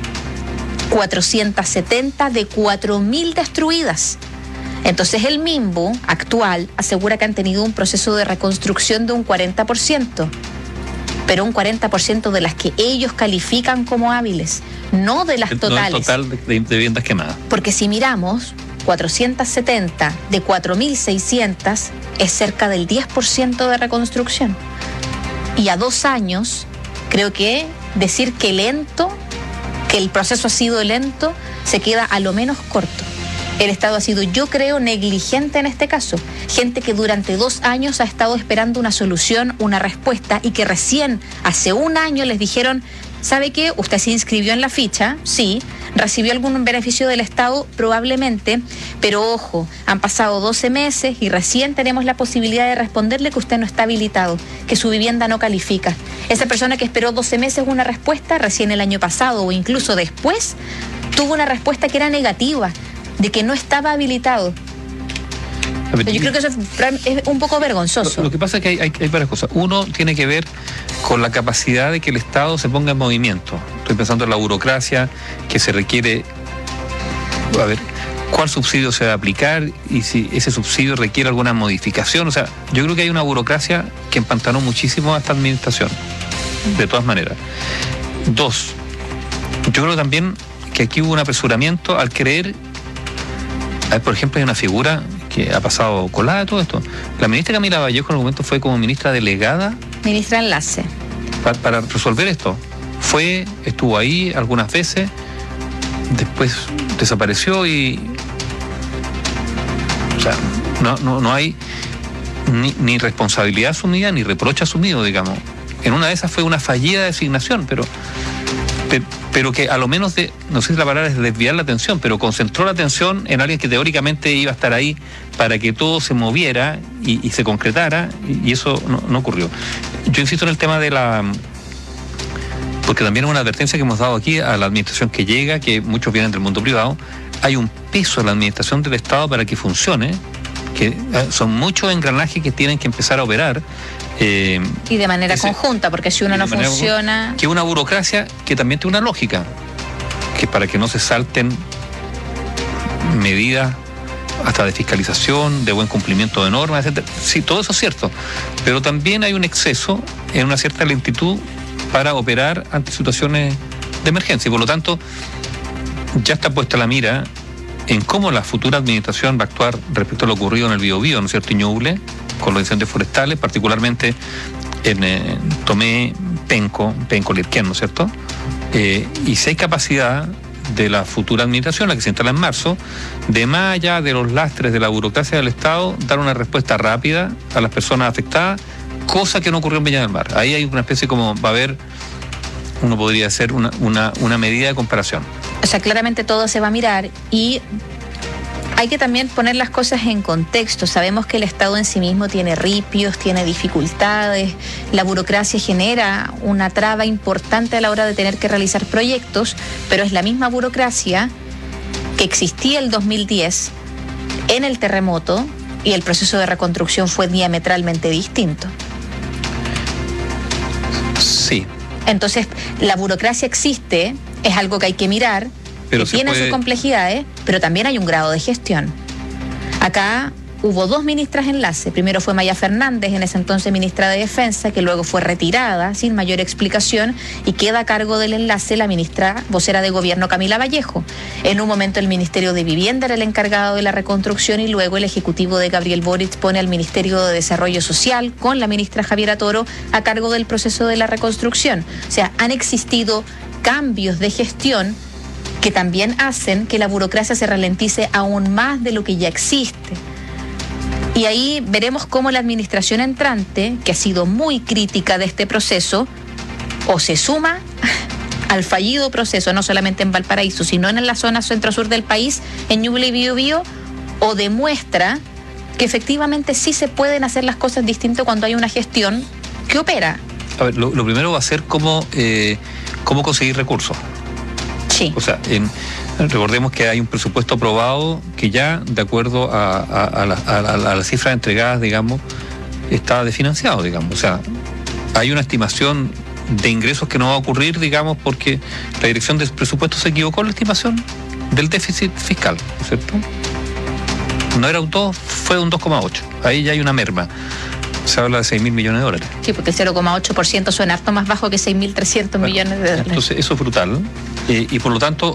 [SPEAKER 21] 470 de 4.000 destruidas. Entonces el MIMBU actual asegura que han tenido un proceso de reconstrucción de un 40%, pero un 40% de las que ellos califican como hábiles, no de las totales.
[SPEAKER 19] No el total de viviendas quemadas.
[SPEAKER 21] Porque si miramos, 470 de 4.600 es cerca del 10% de reconstrucción. Y a 2 años, creo que decir que lento, que el proceso ha sido lento, se queda a lo menos corto. El Estado ha sido, yo creo, negligente en este caso. Gente que durante 2 años ha estado esperando una solución, una respuesta, y que recién hace 1 año les dijeron, ¿sabe qué? Usted se inscribió en la ficha, sí. ¿Recibió algún beneficio del Estado? Probablemente. Pero ojo, han pasado 12 meses y recién tenemos la posibilidad de responderle que usted no está habilitado, que su vivienda no califica. Esa persona que esperó 12 meses una respuesta, recién el año pasado o incluso después, tuvo una respuesta que era negativa, de que no estaba habilitado. Yo creo que eso es un poco vergonzoso.
[SPEAKER 19] Lo que pasa es que hay varias cosas. Uno tiene que ver con la capacidad de que el Estado se ponga en movimiento. Estoy pensando en la burocracia que se requiere, a ver, cuál subsidio se va a aplicar y si ese subsidio requiere alguna modificación. O sea, yo creo que hay una burocracia que empantanó muchísimo a esta administración, de todas maneras. 2, yo creo también que aquí hubo un apresuramiento al creer. Por ejemplo, hay una figura que ha pasado colada todo esto. La ministra Camila Vallejo en el momento fue como ministra delegada. Ministra
[SPEAKER 21] enlace.
[SPEAKER 19] Para resolver esto. Estuvo ahí algunas veces, después desapareció y... O sea, no hay ni responsabilidad asumida ni reproche asumido, digamos. En una de esas fue una fallida designación, pero que a lo menos, no sé si la palabra es desviar la atención, pero concentró la atención en alguien que teóricamente iba a estar ahí para que todo se moviera y se concretara, y eso no ocurrió. Yo insisto en el tema de porque también es una advertencia que hemos dado aquí a la administración que llega, que muchos vienen del mundo privado. Hay un peso en la administración del Estado para que funcione, que son muchos engranajes que tienen que empezar a operar.
[SPEAKER 21] Y de manera conjunta, porque si uno no funciona...
[SPEAKER 19] Que una burocracia que también tiene una lógica, que para que no se salten medidas hasta de fiscalización, de buen cumplimiento de normas, etc. Sí, todo eso es cierto, pero también hay un exceso en una cierta lentitud para operar ante situaciones de emergencia, y por lo tanto ya está puesta la mira en cómo la futura administración va a actuar respecto a lo ocurrido en el Biobío, ¿no es cierto?, y Ñuble, con los incendios forestales, particularmente en Tomé, Penco, Lirquén, ¿no es cierto? Y si hay capacidad de la futura administración, la que se instala en marzo, de más allá de los lastres de la burocracia del Estado, dar una respuesta rápida a las personas afectadas, cosa que no ocurrió en Viña del Mar. Ahí hay una especie como, va a haber, uno podría hacer una medida de comparación.
[SPEAKER 21] O sea, claramente todo se va a mirar y hay que también poner las cosas en contexto. Sabemos que el Estado en sí mismo tiene ripios, tiene dificultades, la burocracia genera una traba importante a la hora de tener que realizar proyectos, pero es la misma burocracia que existía el 2010 en el terremoto y el proceso de reconstrucción fue diametralmente distinto.
[SPEAKER 19] Sí.
[SPEAKER 21] Entonces, la burocracia existe, es algo que hay que mirar, pero que tiene sus complejidades, pero también hay un grado de gestión. Acá hubo 2 ministras enlace. Primero fue Maya Fernández, en ese entonces ministra de Defensa, que luego fue retirada sin mayor explicación y queda a cargo del enlace la ministra vocera de Gobierno Camila Vallejo. En un momento el Ministerio de Vivienda era el encargado de la reconstrucción y luego el Ejecutivo de Gabriel Boric pone al Ministerio de Desarrollo Social con la ministra Javiera Toro a cargo del proceso de la reconstrucción. O sea, han existido cambios de gestión que también hacen que la burocracia se ralentice aún más de lo que ya existe. Y ahí veremos cómo la administración entrante, que ha sido muy crítica de este proceso, o se suma al fallido proceso, no solamente en Valparaíso, sino en la zona centro-sur del país, en Ñuble y Biobío, o demuestra que efectivamente sí se pueden hacer las cosas distintas cuando hay una gestión que opera.
[SPEAKER 19] A ver, lo primero va a ser cómo conseguir recursos.
[SPEAKER 21] Sí.
[SPEAKER 19] O sea, recordemos que hay un presupuesto aprobado que ya, de acuerdo a las cifras entregadas, digamos, está desfinanciado, digamos. O sea, hay una estimación de ingresos que no va a ocurrir, digamos, porque la dirección del presupuesto se equivocó en la estimación del déficit fiscal, ¿no es cierto? No era un 2, fue un 2,8. Ahí ya hay una merma. Se habla de 6.000 millones de dólares.
[SPEAKER 21] Sí, porque el 0,8% suena harto más bajo que 6.300 millones de dólares.
[SPEAKER 19] Entonces, eso es brutal. Y por lo tanto,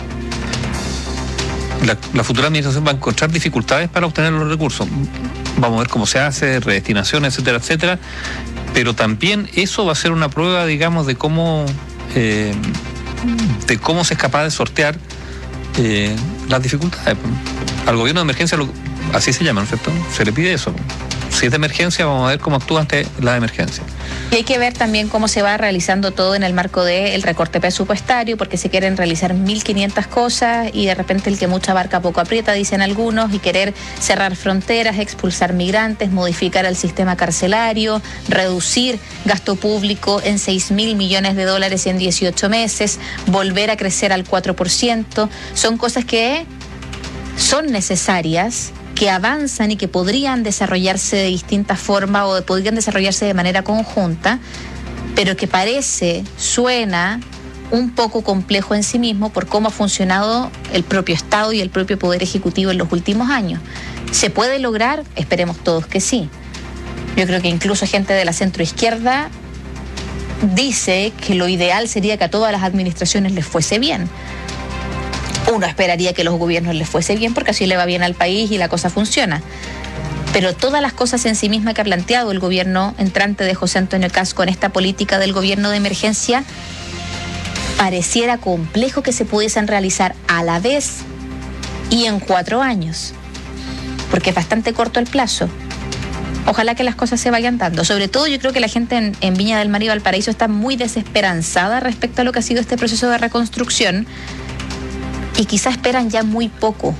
[SPEAKER 19] la futura administración va a encontrar dificultades para obtener los recursos. Vamos a ver cómo se hace, redestinación, etcétera, etcétera. Pero también eso va a ser una prueba, digamos, de cómo se es capaz de sortear las dificultades. Al gobierno de emergencia, así se llama, ¿no es cierto? Se le pide eso. Si es de emergencia, vamos a ver cómo actúa ante la emergencia.
[SPEAKER 21] Y hay que ver también cómo se va realizando todo en el marco del recorte presupuestario, porque se quieren realizar 1.500 cosas y de repente el que mucha abarca poco aprieta, dicen algunos, y querer cerrar fronteras, expulsar migrantes, modificar el sistema carcelario, reducir gasto público en 6.000 millones de dólares en 18 meses, volver a crecer al 4%, son cosas que son necesarias, que avanzan y que podrían desarrollarse de distintas formas o podrían desarrollarse de manera conjunta, pero que suena un poco complejo en sí mismo por cómo ha funcionado el propio Estado y el propio Poder Ejecutivo en los últimos años. ¿Se puede lograr? Esperemos todos que sí. Yo creo que incluso gente de la centroizquierda dice que lo ideal sería que a todas las administraciones les fuese bien. Uno esperaría que los gobiernos les fuese bien porque así le va bien al país y la cosa funciona. Pero todas las cosas en sí mismas que ha planteado el gobierno entrante de José Antonio Kast con esta política del gobierno de emergencia, pareciera complejo que se pudiesen realizar a la vez y en 4 años, porque es bastante corto el plazo. Ojalá que las cosas se vayan dando. Sobre todo yo creo que la gente en Viña del Mar y Valparaíso está muy desesperanzada respecto a lo que ha sido este proceso de reconstrucción, y quizás esperan ya muy poco.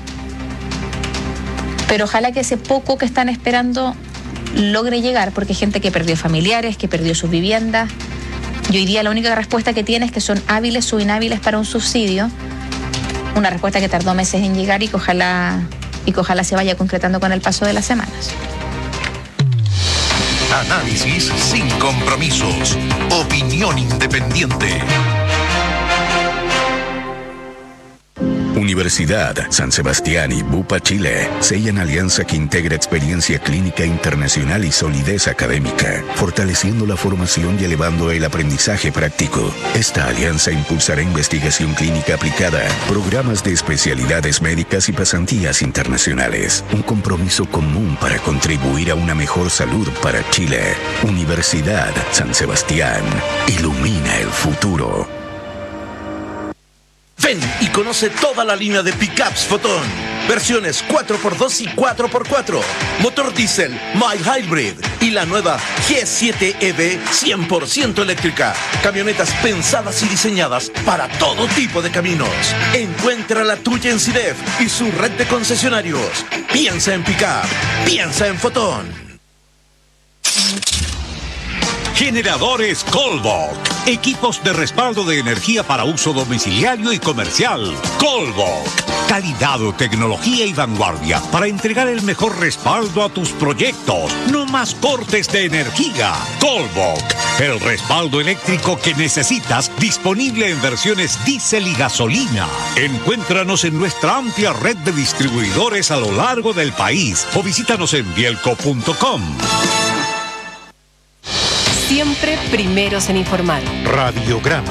[SPEAKER 21] Pero ojalá que ese poco que están esperando logre llegar, porque hay gente que perdió familiares, que perdió sus viviendas. Y hoy día la única respuesta que tiene es que son hábiles o inhábiles para un subsidio. Una respuesta que tardó meses en llegar y que ojalá se vaya concretando con el paso de las semanas.
[SPEAKER 2] Análisis sin compromisos. Opinión independiente.
[SPEAKER 1] Universidad San Sebastián y Bupa Chile sellan alianza que integra experiencia clínica internacional y solidez académica, fortaleciendo la formación y elevando el aprendizaje práctico. Esta alianza impulsará investigación clínica aplicada, programas de especialidades médicas y pasantías internacionales. Un compromiso común para contribuir a una mejor salud para Chile. Universidad San Sebastián. Ilumina el futuro.
[SPEAKER 4] Ven y conoce toda la línea de pickups Fotón. Versiones 4x2 y 4x4. Motor diésel, mild hybrid y la nueva G7 EV 100% eléctrica. Camionetas pensadas y diseñadas para todo tipo de caminos. Encuentra la tuya en CIDEF y su red de concesionarios. Piensa en pickup. Piensa en Fotón.
[SPEAKER 16] Generadores Colbok. Equipos de respaldo de energía para uso domiciliario y comercial. Colbok. Calidad, tecnología y vanguardia para entregar el mejor respaldo a tus proyectos. No más cortes de energía. Colbok. El respaldo eléctrico que necesitas, disponible en versiones diésel y gasolina. Encuéntranos en nuestra amplia red de distribuidores a lo largo del país o visítanos en bielco.com.
[SPEAKER 3] Siempre primeros en informar.
[SPEAKER 17] Radiograma.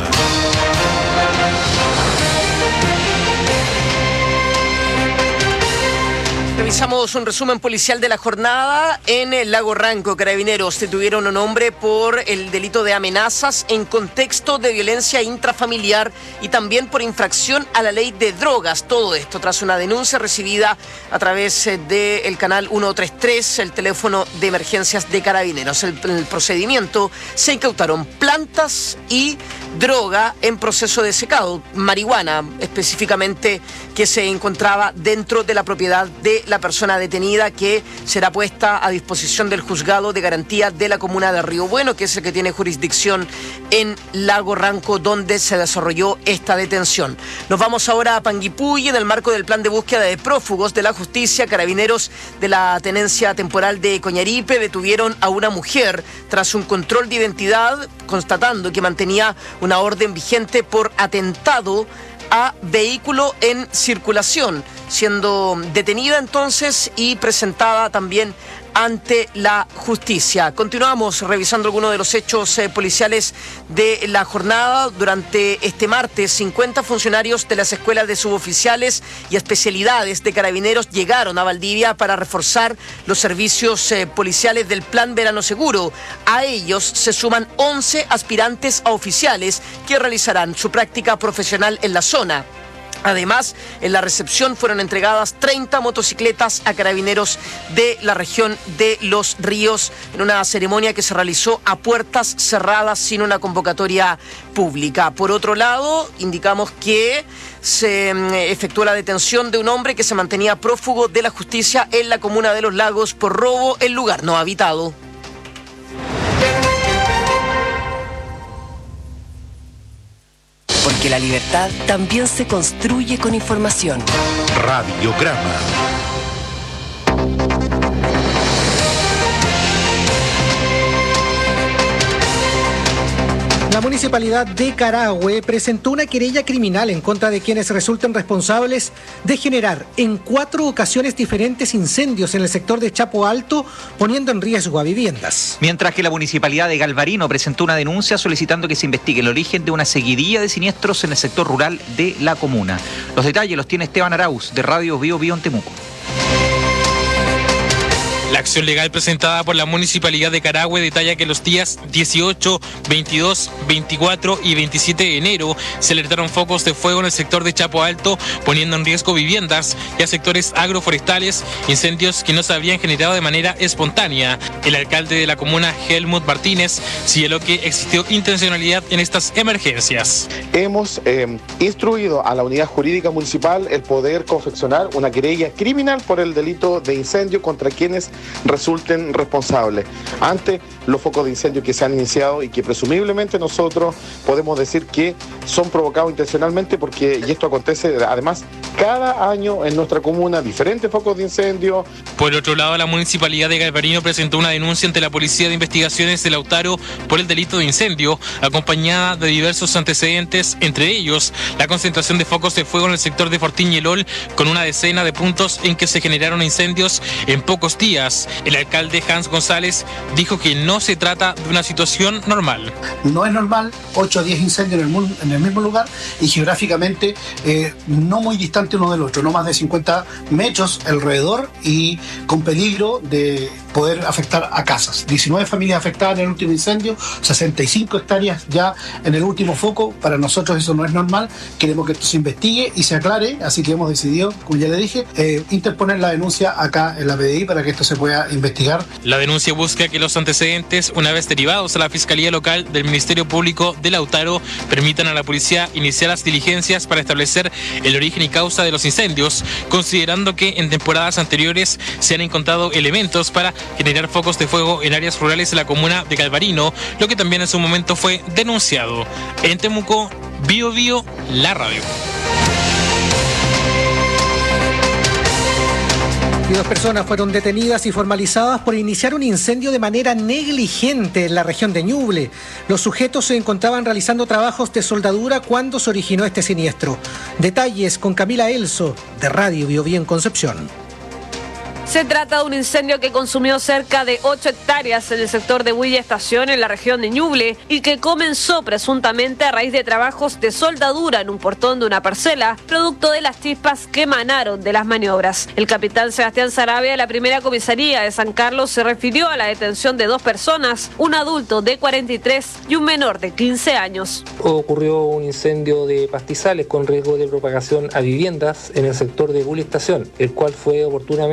[SPEAKER 5] Revisamos un resumen policial de la jornada. En el Lago Ranco, Carabineros detuvieron a un hombre por el delito de amenazas en contexto de violencia intrafamiliar y también por infracción a la ley de drogas. Todo esto tras una denuncia recibida a través del canal 133, el teléfono de emergencias de Carabineros. En el procedimiento se incautaron plantas y droga en proceso de secado, marihuana específicamente, que se encontraba dentro de la propiedad de la la persona detenida, que será puesta a disposición del juzgado de garantía de la comuna de Río Bueno, que es el que tiene jurisdicción en Lago Ranco, donde se desarrolló esta detención. Nos vamos ahora a Panguipulli. En el marco del plan de búsqueda de prófugos de la justicia, carabineros de la tenencia temporal de Coñaripe detuvieron a una mujer tras un control de identidad, constatando que mantenía una orden vigente por atentado a vehículo en circulación, siendo detenida entonces y presentada también ante la justicia. Continuamos revisando algunos de los hechos policiales de la jornada. Durante este martes, 50 funcionarios de las escuelas de suboficiales y especialidades de carabineros llegaron a Valdivia para reforzar los servicios policiales del Plan Verano Seguro. A ellos se suman 11 aspirantes a oficiales que realizarán su práctica profesional en la zona. Además, en la recepción fueron entregadas 30 motocicletas a carabineros de la región de Los Ríos en una ceremonia que se realizó a puertas cerradas sin una convocatoria pública. Por otro lado, indicamos que se efectuó la detención de un hombre que se mantenía prófugo de la justicia en la comuna de Los Lagos por robo en lugar no habitado.
[SPEAKER 3] Porque la libertad también se construye con información.
[SPEAKER 17] Radiograma.
[SPEAKER 6] La Municipalidad de Carahue presentó una querella criminal en contra de quienes resulten responsables de generar en 4 ocasiones diferentes incendios en el sector de Chapo Alto, poniendo en riesgo a viviendas.
[SPEAKER 7] Mientras que la Municipalidad de Galvarino presentó una denuncia solicitando que se investigue el origen de una seguidilla de siniestros en el sector rural de la comuna. Los detalles los tiene Esteban Arauz, de Radio Bio Bio en Temuco.
[SPEAKER 8] La acción legal presentada por la Municipalidad de Carahue detalla que los días 18, 22, 24 y 27 de enero se alertaron focos de fuego en el sector de Chapo Alto, poniendo en riesgo viviendas y a sectores agroforestales, incendios que no se habían generado de manera espontánea. El alcalde de la comuna, Helmut Martínez, señaló que existió intencionalidad en estas emergencias.
[SPEAKER 9] Hemos instruido a la unidad jurídica municipal el poder confeccionar una querella criminal por el delito de incendio contra quienes resulten responsables ante los focos de incendio que se han iniciado y que presumiblemente nosotros podemos decir que son provocados intencionalmente, porque y esto acontece además cada año en nuestra comuna, diferentes focos de incendio.
[SPEAKER 8] Por otro lado, la Municipalidad de Galvarino presentó una denuncia ante la Policía de Investigaciones de Lautaro por el delito de incendio, acompañada de diversos antecedentes, entre ellos la concentración de focos de fuego en el sector de Fortín y Elol, con una decena de puntos en que se generaron incendios en pocos días. El alcalde Hans González dijo que no se trata de una situación normal.
[SPEAKER 10] No es normal 8 a 10 incendios en el mismo lugar y geográficamente no muy distante uno del otro, no más de 50 metros alrededor y con peligro de poder afectar a casas. 19 familias afectadas en el último incendio, 65 hectáreas ya en el último foco. Para nosotros eso no es normal, queremos que esto se investigue y se aclare, así que hemos decidido, como ya le dije, interponer la denuncia acá en la PDI para que esto se pueda investigar.
[SPEAKER 8] La denuncia busca que los antecedentes, una vez derivados a la Fiscalía Local del Ministerio Público de Lautaro, permitan a la policía iniciar las diligencias para establecer el origen y causa de los incendios, considerando que en temporadas anteriores se han encontrado elementos para generar focos de fuego en áreas rurales de la comuna de Galvarino, lo que también en su momento fue denunciado. En Temuco, Bio Bio, la radio.
[SPEAKER 6] Y 2 personas fueron detenidas y formalizadas por iniciar un incendio de manera negligente en la región de Ñuble. Los sujetos se encontraban realizando trabajos de soldadura cuando se originó este siniestro. Detalles con Camila Elso, de Radio Bio Bio en Concepción.
[SPEAKER 11] Se trata de un incendio que consumió cerca de 8 hectáreas en el sector de Huilla Estación, en la región de Ñuble, y que comenzó presuntamente a raíz de trabajos de soldadura en un portón de una parcela, producto de las chispas que emanaron de las maniobras. El capitán Sebastián Sarabia de la primera comisaría de San Carlos se refirió a la detención de 2 personas, un adulto de 43 y un menor de 15 años.
[SPEAKER 12] Ocurrió un incendio de pastizales con riesgo de propagación a viviendas en el sector de Huilla Estación, el cual fue oportunamente controlado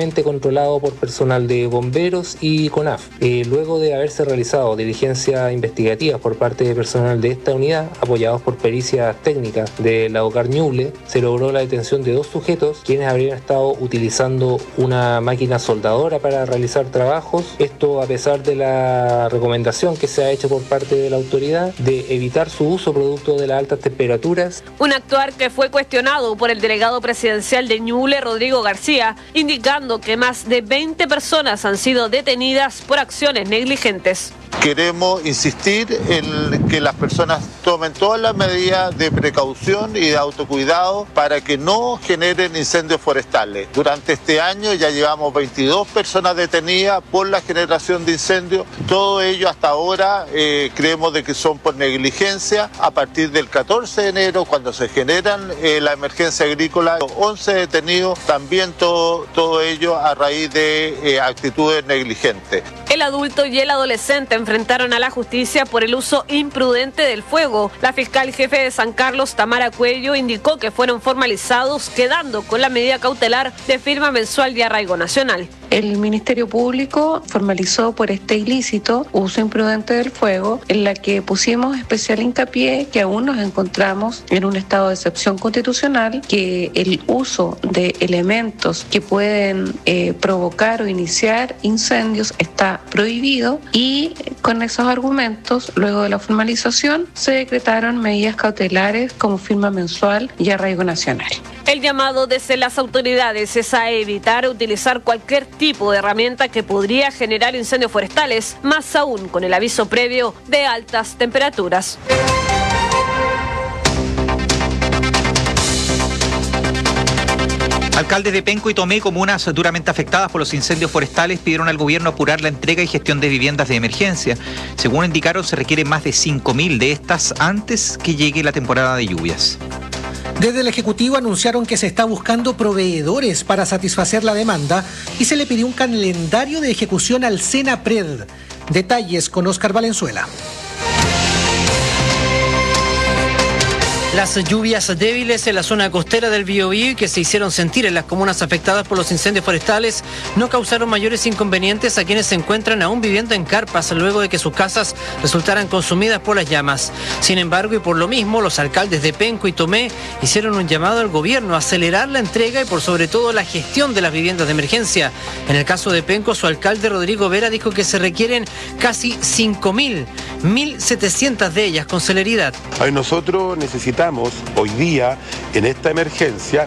[SPEAKER 12] controlado por personal de bomberos y CONAF. Luego de haberse realizado diligencias investigativas por parte de personal de esta unidad, apoyados por pericias técnicas de la OCAR Ñuble, se logró la detención de 2 sujetos quienes habrían estado utilizando una máquina soldadora para realizar trabajos. Esto a pesar de la recomendación que se ha hecho por parte de la autoridad de evitar su uso producto de las altas temperaturas.
[SPEAKER 11] Un actuar que fue cuestionado por el delegado presidencial de Ñuble, Rodrigo García, indicando que más de 20 personas han sido detenidas por acciones negligentes.
[SPEAKER 13] Queremos insistir en que las personas tomen todas las medidas de precaución y de autocuidado para que no generen incendios forestales. Durante este año ya llevamos 22 personas detenidas por la generación de incendios. Todo ello hasta ahora creemos de que son por negligencia. A partir del 14 de enero, cuando se generan la emergencia agrícola, 11 detenidos, también todo ello a raíz de actitudes negligentes.
[SPEAKER 11] El adulto y el adolescente enfrentaron a la justicia por el uso imprudente del fuego. La fiscal jefe de San Carlos, Tamara Cuello, indicó que fueron formalizados, quedando con la medida cautelar de firma mensual de arraigo nacional.
[SPEAKER 14] El Ministerio Público formalizó por este ilícito uso imprudente del fuego, en la que pusimos especial hincapié que aún nos encontramos en un estado de excepción constitucional, que el uso de elementos que pueden provocar o iniciar incendios está prohibido, y con esos argumentos, luego de la formalización, se decretaron medidas cautelares como firma mensual y arraigo nacional.
[SPEAKER 11] El llamado desde las autoridades es a evitar utilizar cualquier tipo de herramienta que podría generar incendios forestales, más aún con el aviso previo de altas temperaturas.
[SPEAKER 7] Alcaldes de Penco y Tomé, comunas duramente afectadas por los incendios forestales, pidieron al gobierno apurar la entrega y gestión de viviendas de emergencia. Según indicaron, se requieren más de 5.000 de estas antes que llegue la temporada de lluvias.
[SPEAKER 6] Desde el Ejecutivo anunciaron que se está buscando proveedores para satisfacer la demanda y se le pidió un calendario de ejecución al Senapred. Detalles con Óscar Valenzuela.
[SPEAKER 15] Las lluvias débiles en la zona costera del Biobío y que se hicieron sentir en las comunas afectadas por los incendios forestales no causaron mayores inconvenientes a quienes se encuentran aún viviendo en carpas luego de que sus casas resultaran consumidas por las llamas. Sin embargo, y por lo mismo, los alcaldes de Penco y Tomé hicieron un llamado al gobierno a acelerar la entrega y por sobre todo la gestión de las viviendas de emergencia. En el caso de Penco, su alcalde Rodrigo Vera dijo que se requieren casi 5.000, 1.700 de ellas con celeridad.
[SPEAKER 18] Nosotros necesitamos hoy día, en esta emergencia,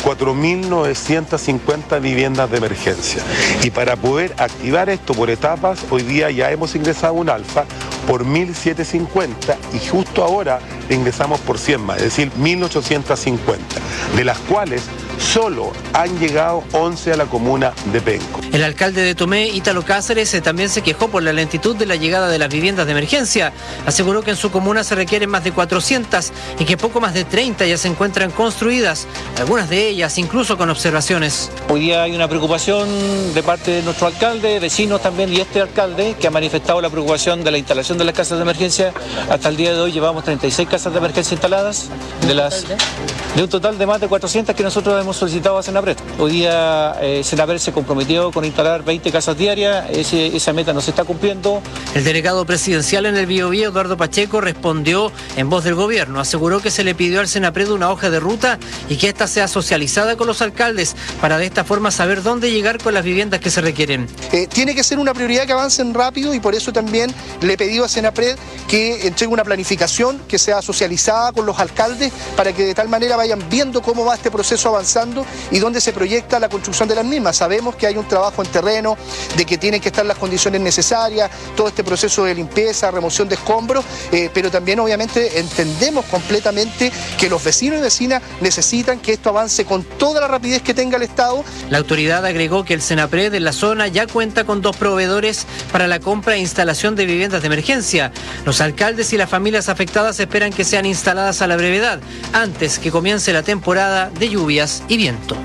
[SPEAKER 18] 4.950 viviendas de emergencia. Y para poder activar esto por etapas, hoy día ya hemos ingresado un alfa por 1.750 y justo ahora ingresamos por 100 más, es decir, 1.850, de las cuales solo han llegado 11 a la comuna de Penco.
[SPEAKER 15] El alcalde de Tomé, Ítalo Cáceres, también se quejó por la lentitud de la llegada de las viviendas de emergencia. Aseguró que en su comuna se requieren más de 400 y que poco más de 30 ya se encuentran construidas, algunas de ellas incluso con observaciones.
[SPEAKER 20] Hoy día hay una preocupación de parte de nuestro alcalde, vecinos también y este alcalde que ha manifestado la preocupación de la instalación de las casas de emergencia. Hasta el día de hoy llevamos 36 casas de emergencia instaladas, de un total de más de 400 que nosotros hemos solicitado a Senapred. Hoy día Senapred se comprometió con instalar 20 casas diarias, esa meta no se está cumpliendo.
[SPEAKER 15] El delegado presidencial en el Biobío, Eduardo Pacheco, respondió en voz del gobierno. Aseguró que se le pidió al Senapred una hoja de ruta y que ésta sea socializada con los alcaldes para de esta forma saber dónde llegar con las viviendas que se requieren.
[SPEAKER 22] Tiene que ser una prioridad que avancen rápido y por eso también le he pedido a Senapred que entregue una planificación que sea socializada con los alcaldes para que de tal manera vayan viendo cómo va este proceso avanzando y dónde se proyecta la construcción de las mismas. Sabemos que hay un trabajo en terreno, de que tienen que estar las condiciones necesarias, todo este proceso de limpieza, remoción de escombros, pero también obviamente entendemos completamente que los vecinos y vecinas necesitan que esto avance con toda la rapidez que tenga el Estado.
[SPEAKER 15] La autoridad agregó que el Senapred en la zona ya cuenta con 2 proveedores para la compra e instalación de viviendas de emergencia. Los alcaldes y las familias afectadas esperan que sean instaladas a la brevedad, antes que comience la temporada de lluvias y viento.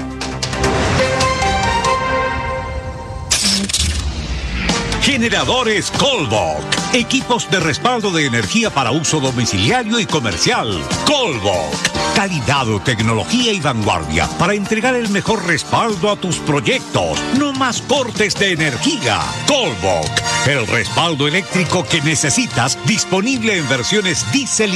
[SPEAKER 16] Generadores Colbok. Equipos de respaldo de energía para uso domiciliario y comercial. Colbok. Calidad, tecnología y vanguardia para entregar el mejor respaldo a tus proyectos. No más cortes de energía. Colbok. El respaldo eléctrico que necesitas, disponible en versiones diésel